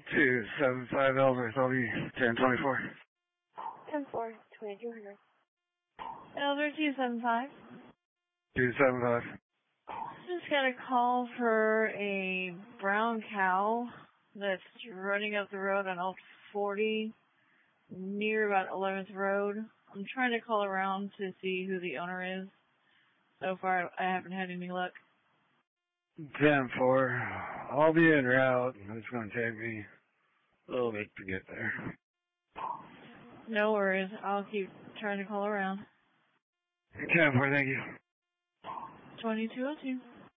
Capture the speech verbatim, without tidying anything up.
two seven five Ellsworth, I'll be ten twenty-four. ten four, twenty-two hundred. Ellsworth two seven five. two seven five. Just got a call for a brown cow that's running up the road on Alt forty near about eleventh Road. I'm trying to call around to see who the owner is. So far, I haven't had any luck. ten four. I'll be en route. It's going to take me a little bit to get there. No worries. I'll keep trying to call around. ten four, thank you. twenty-two oh two.